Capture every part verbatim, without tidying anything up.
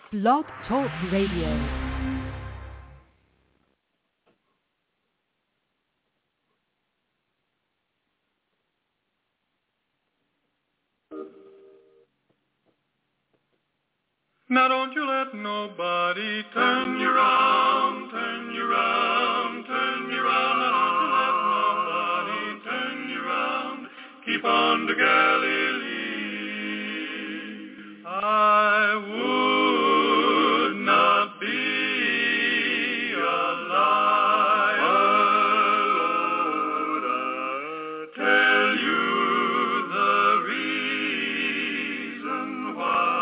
Blog Talk Radio. Now don't you let nobody turn you round, turn you round, turn you round. Now don't you let nobody turn you round. Keep on to Galilee. I would not be a liar, Lord, I tell you the reason why.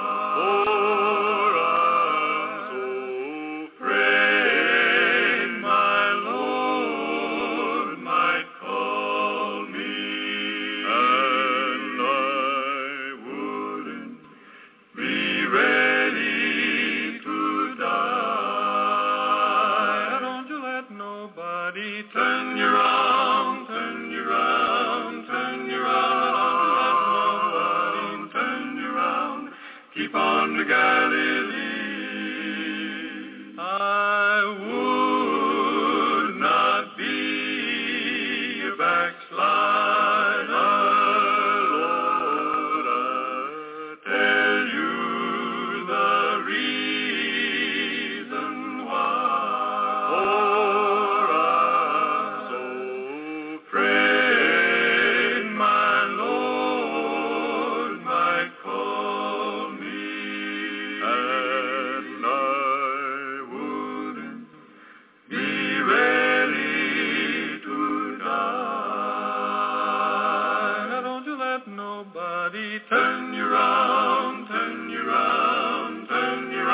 Turn you round, turn you round, turn you round. Nobody turn you round. Keep on to Galilee. I would not be a backslider, Lord. I tell you the reason why. Oh, turn you round, turn you round, turn you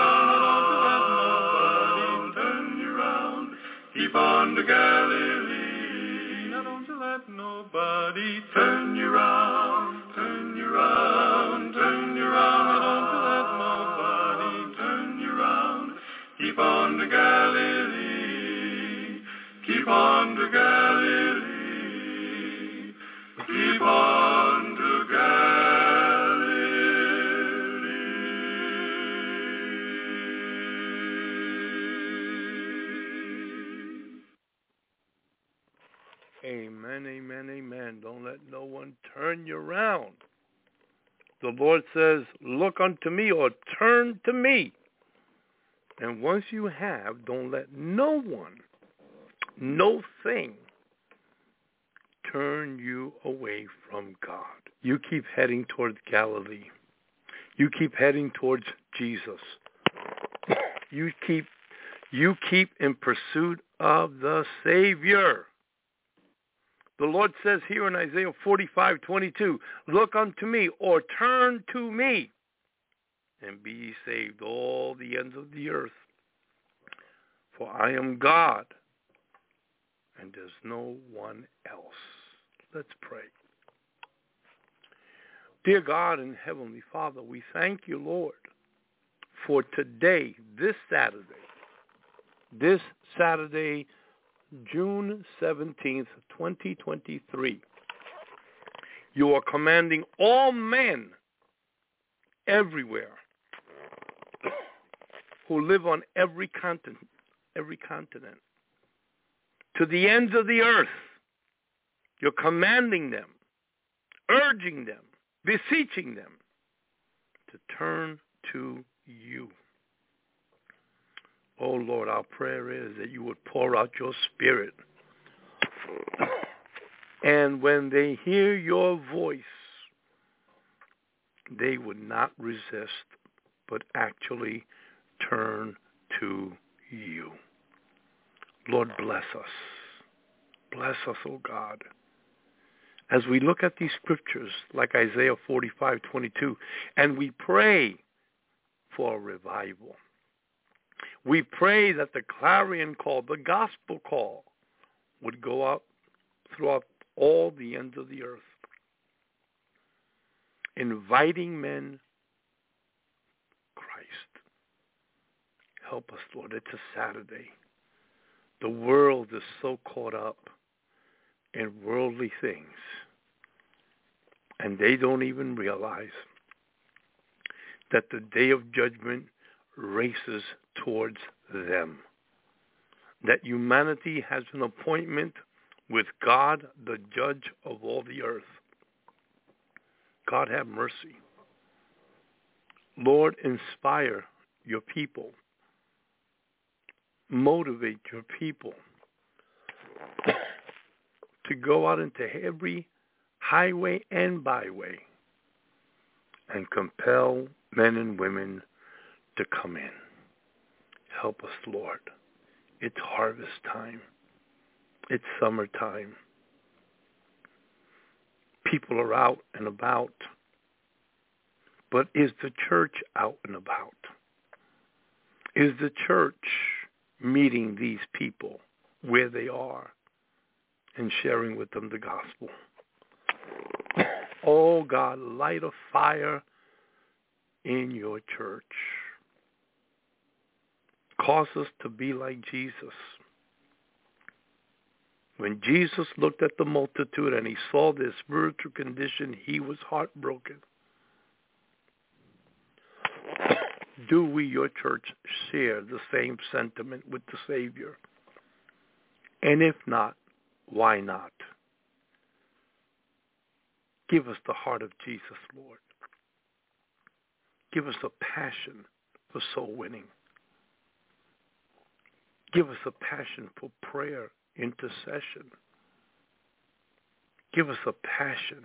round. Don't you let nobody turn you round. Keep on to Galilee. Now don't you let nobody turn you round, turn you round, turn you round. Don't you let nobody turn you round. Keep on to Galilee. Keep on to Galilee. Keep on to Galilee. Amen, amen, amen. Don't let no one turn you around. The Lord says, look unto me or turn to me. And once you have, don't let no one, no thing, turn you away from God. You keep heading towards Galilee. You keep heading towards Jesus. You keep, you keep in pursuit of the Savior. The Lord says here in Isaiah forty-five twenty-two, look unto me or turn to me and be ye saved all the ends of the earth. For I am God and there's no one else. Let's pray. Dear God and Heavenly Father, we thank you, Lord, for today, this Saturday, this Saturday, June seventeenth, twenty twenty-three. You are commanding all men everywhere who live on every continent, every continent, to the ends of the earth. You're commanding them, urging them, beseeching them to turn to you. Oh, Lord, our prayer is that you would pour out your Spirit. And when they hear your voice, they would not resist, but actually turn to you. Lord, bless us. Bless us, oh God. As we look at these scriptures, like Isaiah forty-five twenty-two, and we pray for a revival. We pray that the clarion call, the gospel call, would go out throughout all the ends of the earth, inviting men Christ. Help us, Lord. It's a Saturday. The world is so caught up in worldly things, and they don't even realize that the day of judgment races towards them. That humanity has an appointment with God, the judge of all the earth. God have mercy. Lord, inspire your people. Motivate your people to go out into every highway and byway and compel men and women to come in. Help us, Lord. It's harvest time. It's summertime. People are out and about. But is the church out and about? Is the church meeting these people where they are and sharing with them the gospel? Oh, God, light a fire in your church. Cause us to be like Jesus. When Jesus looked at the multitude and he saw their spiritual condition, he was heartbroken. Do we, your church, share the same sentiment with the Savior? And if not, why not? Give us the heart of Jesus, Lord. Give us a passion for soul winning. Give us a passion for prayer, intercession. Give us a passion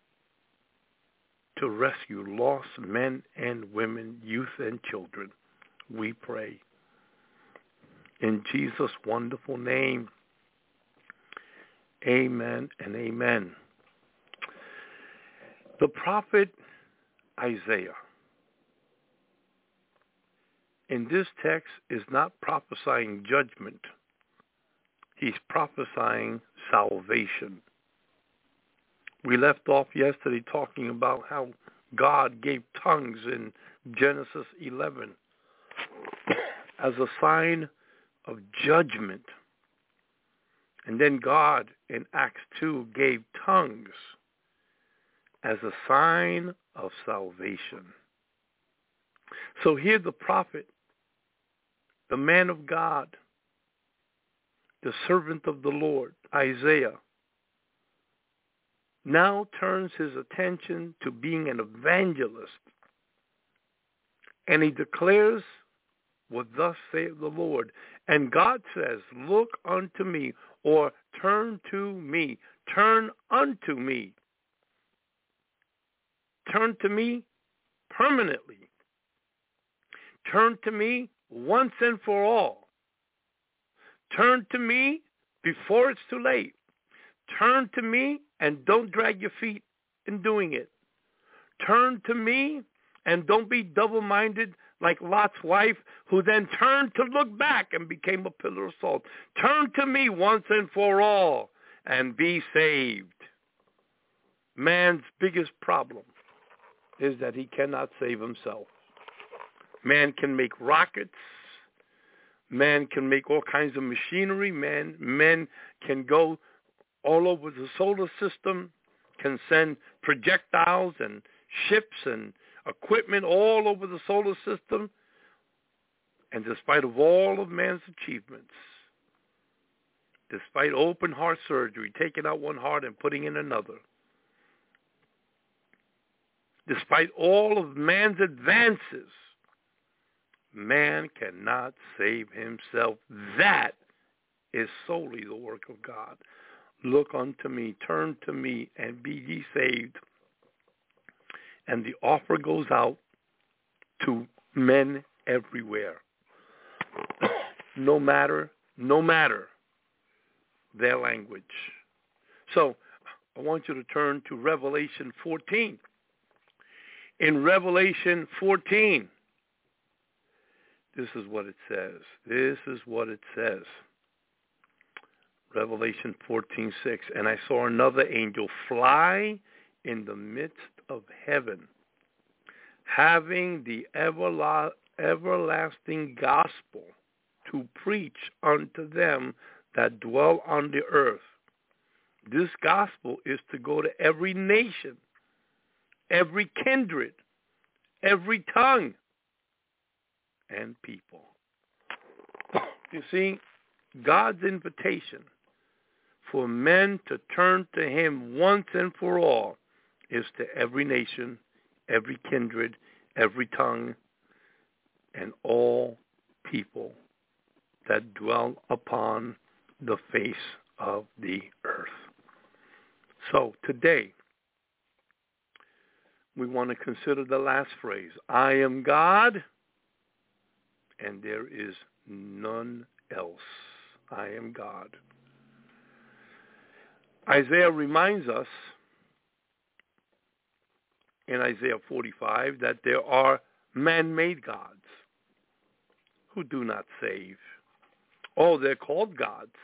to rescue lost men and women, youth and children. We pray. In Jesus' wonderful name, amen and amen. The prophet Isaiah in this text is not prophesying judgment. He's prophesying salvation. We left off yesterday talking about how God gave tongues in Genesis eleven as a sign of judgment. And then God in Acts two gave tongues as a sign of salvation. So here the prophet, the man of God, the servant of the Lord, Isaiah, now turns his attention to being an evangelist. And he declares what thus saith the Lord. And God says, look unto me, or turn to me, turn unto me. Turn to me permanently. Turn to me once and for all. Turn to me before it's too late. Turn to me and don't drag your feet in doing it. Turn to me and don't be double-minded like Lot's wife, who then turned to look back and became a pillar of salt. Turn to me once and for all and be saved. Man's biggest problem is that he cannot save himself. Man can make rockets. Man can make all kinds of machinery. Man, men can go all over the solar system, can send projectiles and ships and equipment all over the solar system. And despite of all of man's achievements, despite open heart surgery, taking out one heart and putting in another, despite all of man's advances, man cannot save himself. That is solely the work of God. Look unto me, turn to me, and be ye saved. And the offer goes out to men everywhere. no matter, no matter their language. So I want you to turn to Revelation fourteen. In Revelation fourteen, this is what it says. This is what it says. Revelation fourteen six. And I saw another angel fly in the midst of heaven, having the everla- everlasting gospel to preach unto them that dwell on the earth. This gospel is to go to every nation, every kindred, every tongue, and people. You see, God's invitation for men to turn to him once and for all is to every nation, every kindred, every tongue, and all people that dwell upon the face of the earth. So today, we want to consider the last phrase, I am God, and there is none else. I am God. Isaiah reminds us in Isaiah forty-five that there are man-made gods who do not save. Oh, they're called gods,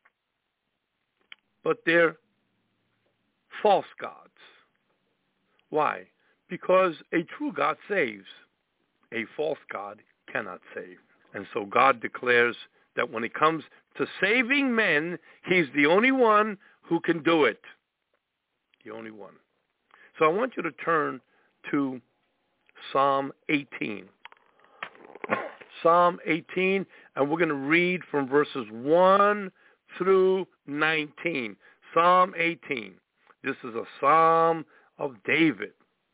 but they're false gods. Why? Because a true God saves. A false God cannot save. And so God declares that when it comes to saving men, he's the only one who can do it. The only one. So I want you to turn to Psalm eighteen. Psalm eighteen, and we're going to read from verses one through nineteen. Psalm eighteen. This is a psalm of David.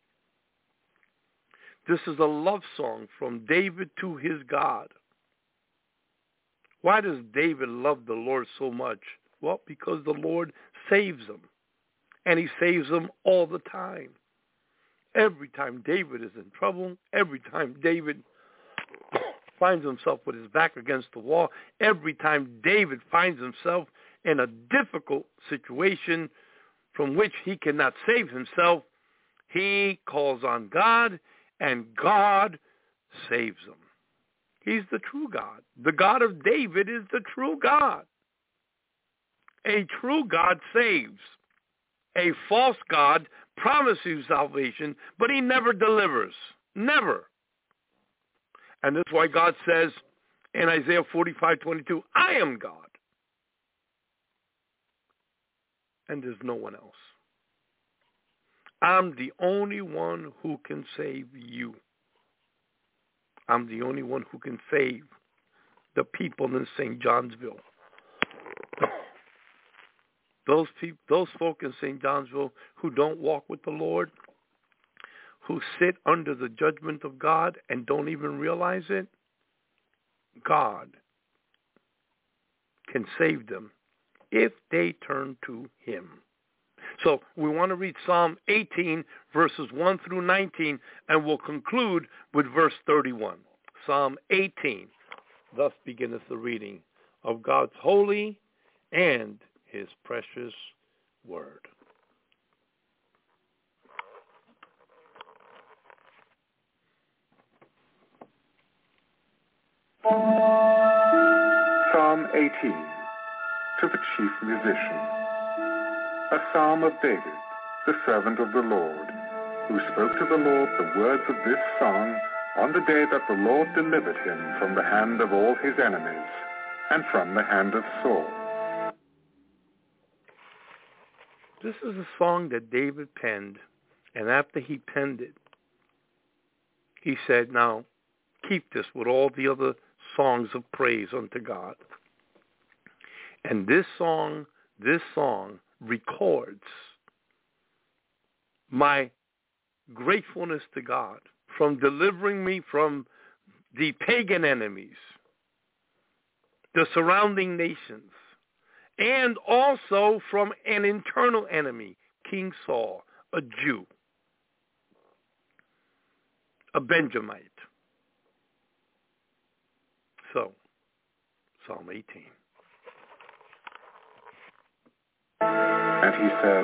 This is a love song from David to his God. Why does David love the Lord so much? Well, because the Lord saves him, and he saves him all the time. Every time David is in trouble, every time David finds himself with his back against the wall, every time David finds himself in a difficult situation from which he cannot save himself, he calls on God, and God saves him. He's the true God. The God of David is the true God. A true God saves. A false God promises you salvation, but he never delivers. Never. And that's why God says in Isaiah forty-five twenty-two, I am God. And there's no one else. I'm the only one who can save you. I'm the only one who can save the people in Saint Johnsville. Those people, those folk in Saint Johnsville who don't walk with the Lord, who sit under the judgment of God and don't even realize it, God can save them if they turn to him. So we want to read Psalm eighteen, verses one through nineteen, and we'll conclude with verse thirty-one. Psalm eighteen, thus beginneth the reading of God's holy and his precious word. Psalm eighteen, to the chief musician. A psalm of David, the servant of the Lord, who spoke to the Lord the words of this song on the day that the Lord delivered him from the hand of all his enemies and from the hand of Saul. This is a song that David penned, and after he penned it, he said, now, keep this with all the other songs of praise unto God. And this song, this song records my gratefulness to God from delivering me from the pagan enemies, the surrounding nations, and also from an internal enemy, King Saul, a Jew, a Benjamite. So, Psalm eighteen. And he said,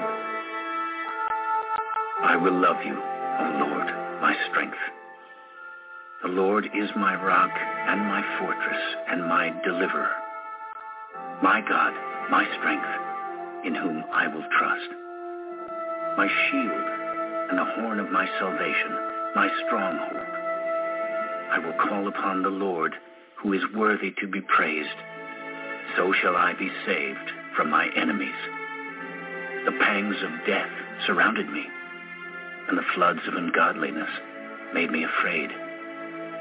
I will love you, O Lord, my strength. The Lord is my rock and my fortress and my deliverer. My God, my strength, in whom I will trust. My shield and the horn of my salvation, my stronghold. I will call upon the Lord, who is worthy to be praised. So shall I be saved from my enemies. The pangs of death surrounded me, and the floods of ungodliness made me afraid.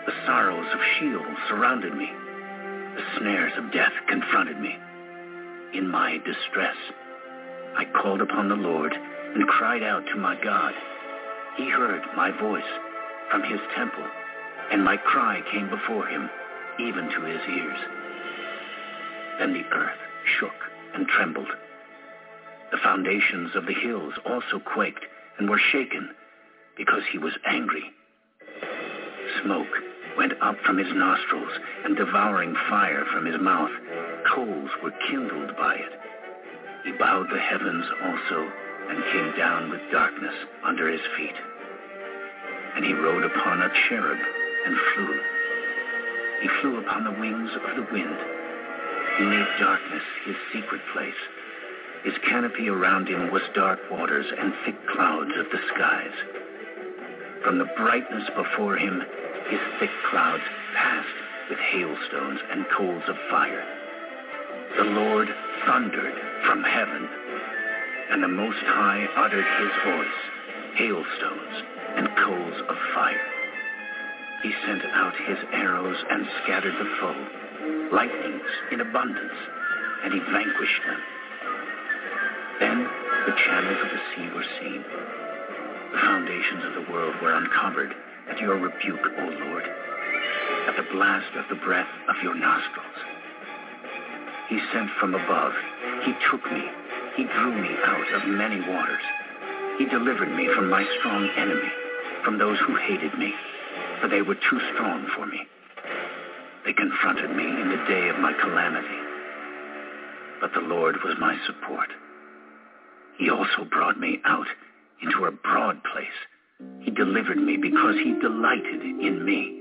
The sorrows of Sheol surrounded me. The snares of death confronted me. In my distress, I called upon the Lord and cried out to my God. He heard my voice from his temple, and my cry came before him, even to his ears. Then the earth shook and trembled. The foundations of the hills also quaked and were shaken, because he was angry. Smoke went up from his nostrils, and devouring fire from his mouth. Coals were kindled by it. He bowed the heavens also, and came down with darkness under his feet. And he rode upon a cherub and flew. He flew upon the wings of the wind. He made darkness his secret place. His canopy around him was dark waters and thick clouds of the skies. From the brightness before him, his thick clouds passed with hailstones and coals of fire. The Lord thundered from heaven, and the Most High uttered his voice, hailstones and coals of fire. He sent out his arrows and scattered the foe, lightnings in abundance, and he vanquished them. Then the channels of the sea were seen. The foundations of the world were uncovered at your rebuke, O Lord, at the blast of the breath of your nostrils. He sent from above. He took me. He drew me out of many waters. He delivered me from my strong enemy, from those who hated me, for they were too strong for me. They confronted me in the day of my calamity, but the Lord was my support. He also brought me out into a broad place. He delivered me because he delighted in me.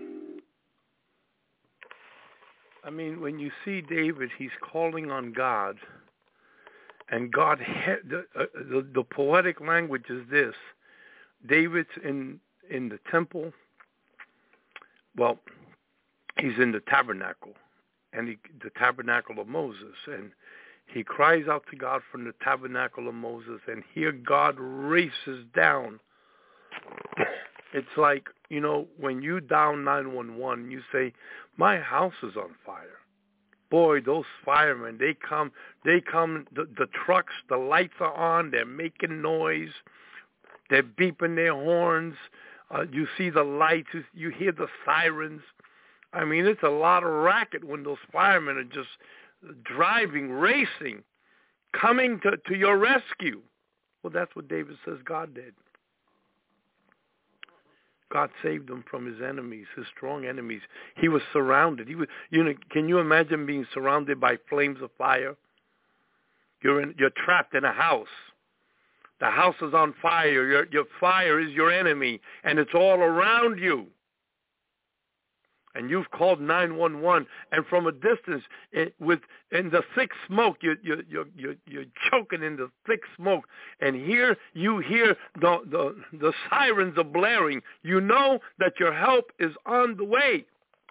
I mean, when you see David, he's calling on God, and God, the, uh, the, the poetic language is this. David's in, in the temple. Well, he's in the tabernacle, and he, the tabernacle of Moses, and he cries out to God from the tabernacle of Moses, and here God races down. It's like, you know, when you dial nine one one, you say, my house is on fire. Boy, those firemen, they come, they come, the, the trucks, the lights are on, they're making noise, they're beeping their horns, uh, you see the lights, you hear the sirens. I mean, it's a lot of racket when those firemen are just driving, racing, coming to, to your rescue. Well, that's what David says God did. God saved him from his enemies, his strong enemies. He was surrounded. He was, you know, can you imagine being surrounded by flames of fire? You're in, you're trapped in a house. The house is on fire. Your, your fire is your enemy, and it's all around you. And you've called nine one one, and from a distance, it, with in the thick smoke, you you you you you're choking in the thick smoke, and here you hear the the the sirens are blaring. You know that your help is on the way,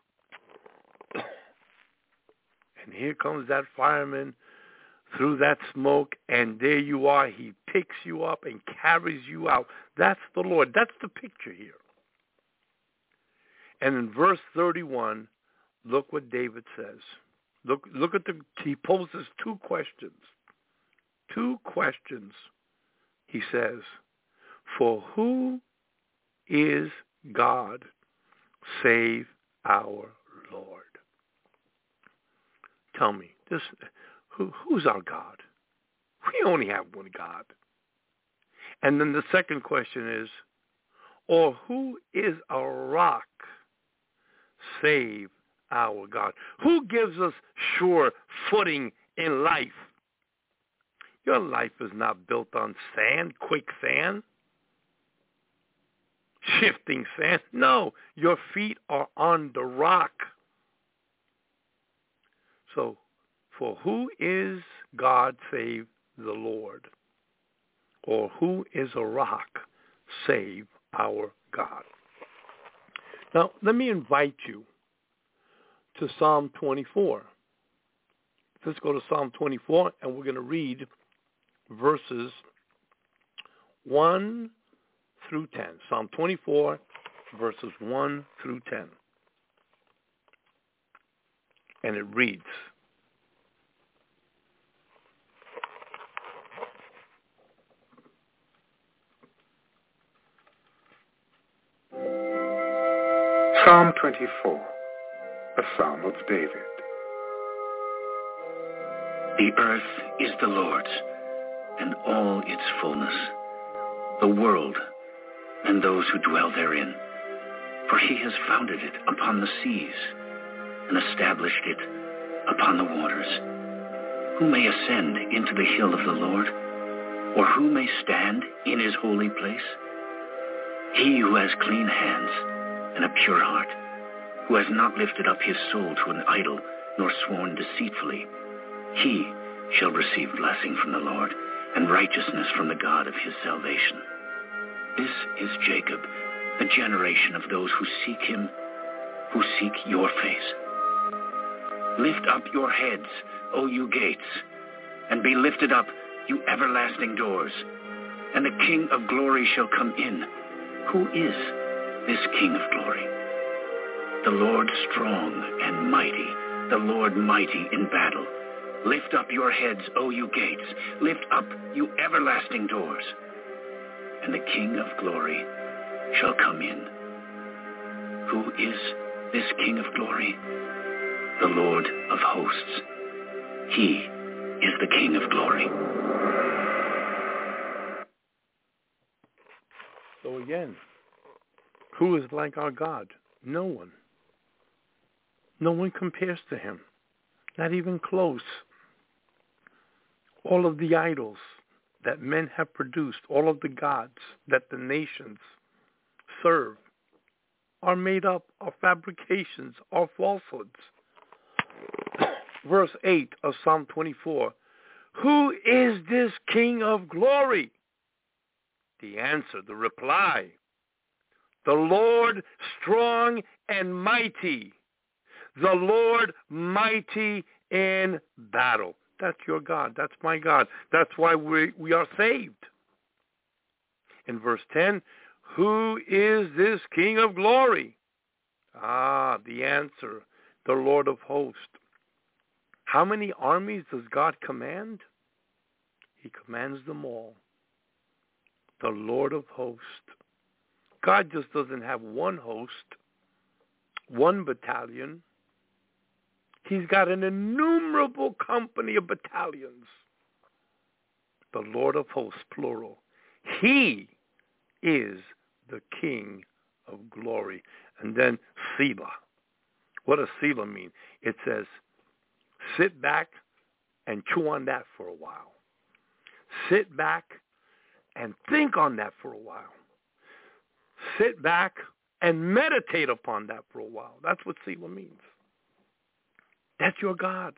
and here comes that fireman through that smoke, and there you are. He picks you up and carries you out. That's the Lord. That's the picture here. And in verse thirty-one, look what David says. Look, look at the, he poses two questions. Two questions. He says, for who is God save our Lord? Tell me, this, who, who's our God? We only have one God. And then the second question is, or who is a rock save our God? Who gives us sure footing in life? Your life is not built on sand, quicksand, shifting sand. No, your feet are on the rock. So, for who is God save the Lord? Or who is a rock save our God? Now, let me invite you to Psalm twenty-four. Let's go to Psalm twenty-four, and we're going to read verses one through ten. Psalm twenty-four, verses one through ten. And it reads, Psalm twenty-four, a Psalm of David. The earth is the Lord's, and all its fullness, the world and those who dwell therein. For he has founded it upon the seas and established it upon the waters. Who may ascend into the hill of the Lord, or who may stand in his holy place? He who has clean hands and a pure heart, who has not lifted up his soul to an idol, nor sworn deceitfully, he shall receive blessing from the Lord, and righteousness from the God of his salvation. This is Jacob, the generation of those who seek him, who seek your face. Lift up your heads, O you gates, and be lifted up, you everlasting doors, and the King of glory shall come in. Who is this King of glory? The Lord strong and mighty, the Lord mighty in battle. Lift up your heads, O you gates. Lift up, you everlasting doors. And the King of glory shall come in. Who is this King of glory? The Lord of hosts. He is the King of glory. So again, who is like our God? No one. No one compares to him. Not even close. All of the idols that men have produced, all of the gods that the nations serve, are made up of fabrications, of falsehoods. Verse eight of Psalm twenty-four, who is this King of glory? The answer, the reply, the Lord strong and mighty, the Lord mighty in battle. That's your God. That's my God. That's why we, we are saved. In verse ten, who is this King of glory? Ah, the answer, the Lord of hosts. How many armies does God command? He commands them all. The Lord of hosts. God just doesn't have one host, one battalion. He's got an innumerable company of battalions. The Lord of hosts, plural. He is the King of glory. And then Selah. What does Selah mean? It says, sit back and chew on that for a while. Sit back and think on that for a while. Sit back and meditate upon that for a while. That's what Selah means. That's your God.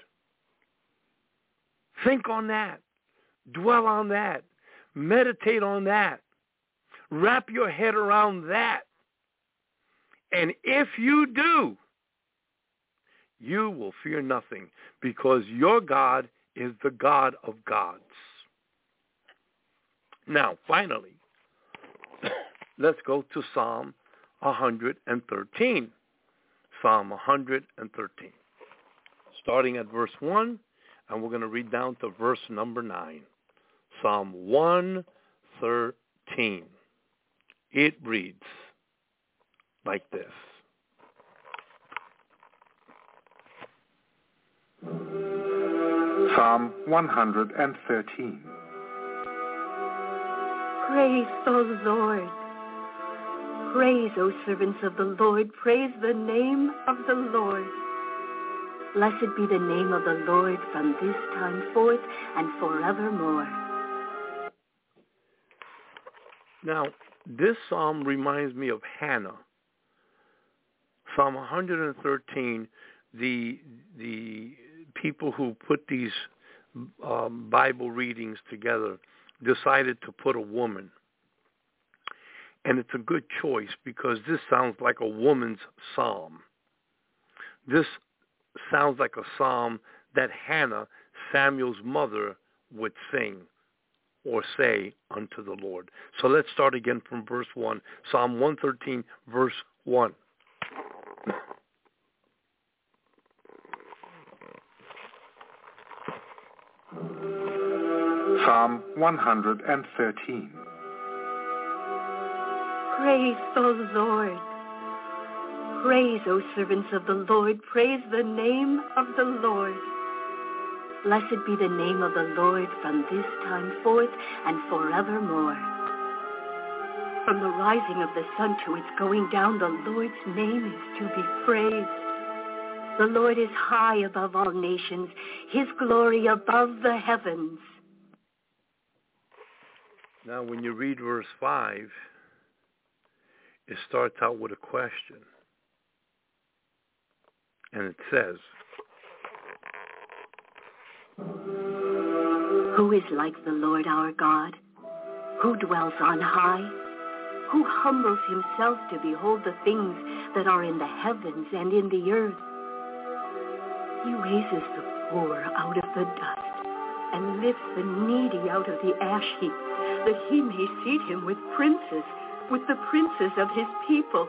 Think on that. Dwell on that. Meditate on that. Wrap your head around that. And if you do, you will fear nothing, because your God is the God of gods. Now, finally, let's go to Psalm one thirteen. Psalm one thirteen. Starting at verse one, and we're going to read down to verse number nine. Psalm one thirteen. It reads like this. Psalm one thirteen. Praise the Lord. Praise, O servants of the Lord. Praise the name of the Lord. Blessed be the name of the Lord from this time forth and forevermore. Now, this psalm reminds me of Hannah. Psalm one thirteen, the the people who put these um, Bible readings together decided to put a woman. And it's a good choice because this sounds like a woman's psalm. This sounds like a psalm that Hannah, Samuel's mother, would sing or say unto the Lord. So let's start again from verse one. Psalm one thirteen, verse one. Psalm one hundred thirteen. Praise the Lord. Praise, O servants of the Lord. Praise the name of the Lord. Blessed be the name of the Lord from this time forth and forevermore. From the rising of the sun to its going down, the Lord's name is to be praised. The Lord is high above all nations, his glory above the heavens. Now, when you read verse five, it starts out with a question. And it says, Who is like the Lord our God, who dwells on high, who humbles himself to behold the things that are in the heavens and in the earth? He raises the poor out of the dust and lifts the needy out of the ash heap, that he may seat him with princes, with the princes of his people.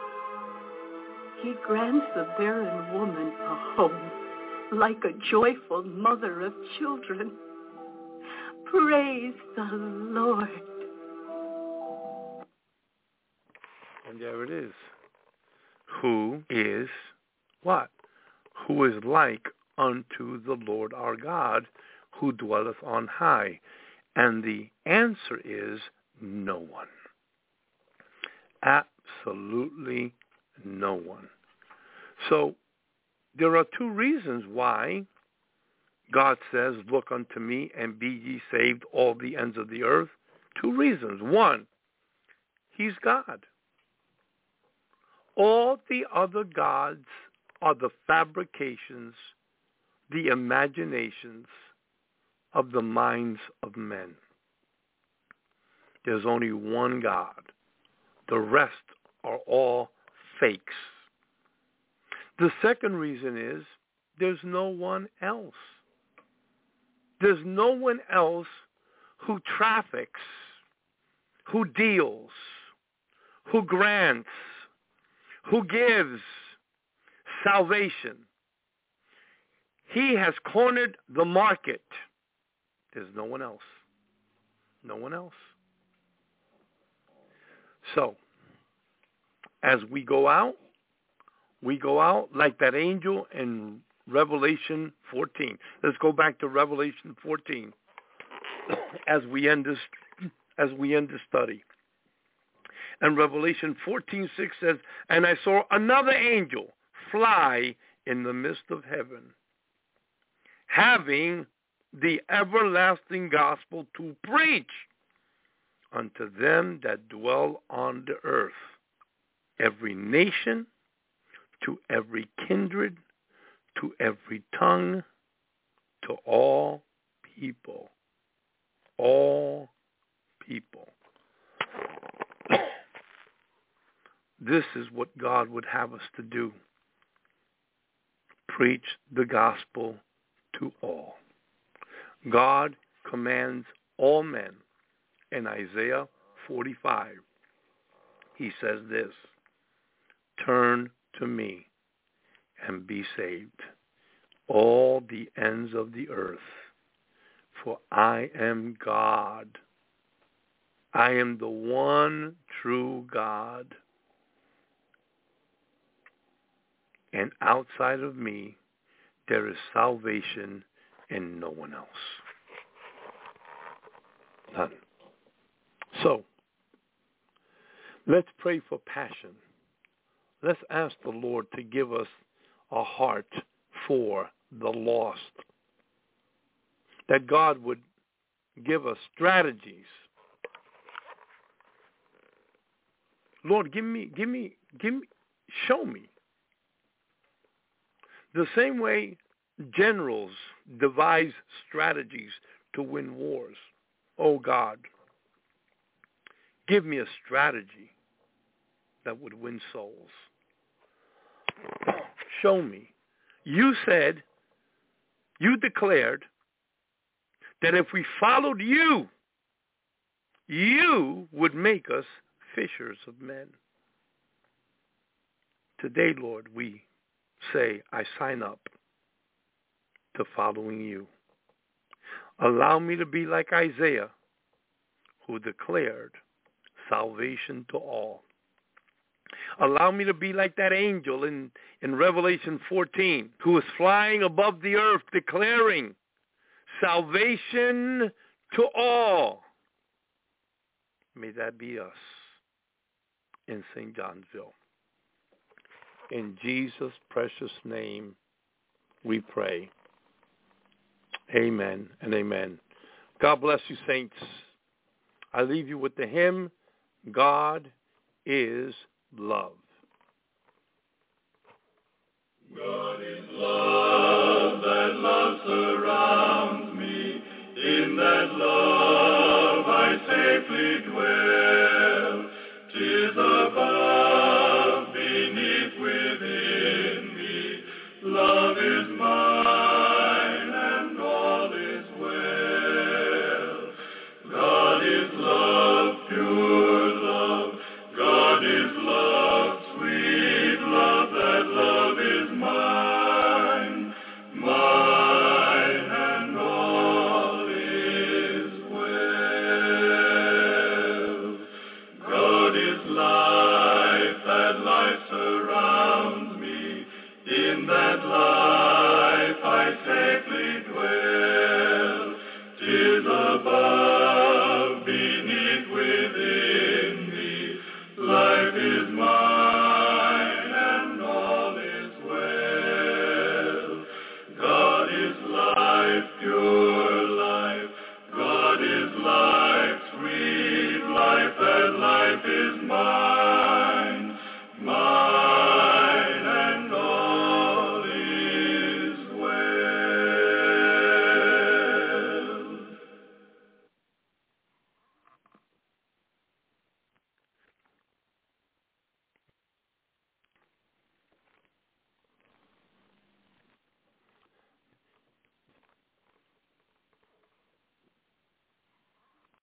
He grants the barren woman a home, like a joyful mother of children. Praise the Lord. And there it is. Who is what? Who is like unto the Lord our God, who dwelleth on high? And the answer is no one. Absolutely no one. So there are two reasons why God says, look unto me and be ye saved, all the ends of the earth. Two reasons. One, he's God. All the other gods are the fabrications, the imaginations of the minds of men. There's only one God. The rest are all fakes. The second reason is there's no one else. There's no one else who traffics, who deals, who grants, who gives salvation. He has cornered the market. There's no one else. No one else. So, as we go out, we go out like that angel in Revelation fourteen. Let's go back to Revelation fourteen as we end this as we end this study. And Revelation fourteen six says, and I saw another angel fly in the midst of heaven, having the everlasting gospel to preach unto them that dwell on the earth, every nation, to every kindred, to every tongue, to all people. All people. This is what God would have us to do. Preach the gospel to all. God commands all men. In Isaiah forty-five, he says this, turn to me and be saved, all the ends of the earth, for I am God. I am the one true God, and outside of me there is salvation in no one else. None. So, let's pray for passion. Let's ask the Lord to give us a heart for the lost. That God would give us strategies. Lord, give me, give me, give me, show me. The same way generals devise strategies to win wars. Oh God, give me a strategy that would win souls. Show me. You said, you declared that if we followed you, you would make us fishers of men. Today, Lord, we say, I sign up to following you. Allow me to be like Isaiah, who declared salvation to all. Allow me to be like that angel in, in Revelation fourteen, who is flying above the earth declaring salvation to all. May that be us in Saint Johnsville. In Jesus' precious name we pray. Amen and amen. God bless you, saints. I leave you with the hymn, God is Love. God is love, that love surrounds me. In that love I safely dwell. 'Tis above, beneath, within me. Love is mine and all is well. God is love, pure love. God is love, sweet love. That love is mine, mine, and all is well. God is life, that life surrounds me. In that life